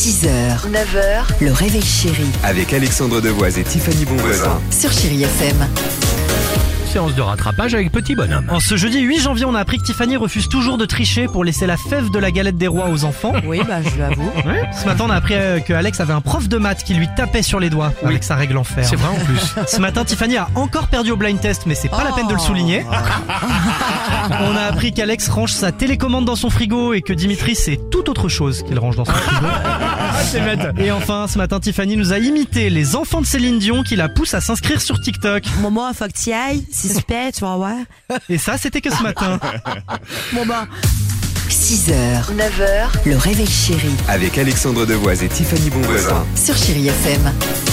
6h, 9h, le réveil chéri Avec Alexandre Devoise et Tiffany Bonvoisin. sur Chéri FM. Séance de rattrapage avec Petit Bonhomme. En ce jeudi 8 janvier, on a appris que Tiffany refuse toujours de tricher pour laisser la fève de la galette des rois aux enfants. Oui, je l'avoue. Ouais. Ce matin, on a appris que Alex avait un prof de maths qui lui tapait sur les doigts avec sa règle en fer. C'est vrai en plus. Ce matin, Tiffany a encore perdu au blind test, mais c'est pas la peine de le souligner. On a appris qu'Alex range sa télécommande dans son frigo et que Dimitri, c'est tout autre chose qu'il range dans son frigo. Et enfin, ce matin, Tiffany nous a imité les enfants de Céline Dion qui la poussent à s'inscrire sur TikTok. Maman, faut que tu y ailles. C'est super, tu vas voir. Et ça, c'était que ce matin. 6h, 9h, le réveil chéri Avec Alexandre Devoise et Tiffany Bonvoisin. sur Chéri FM.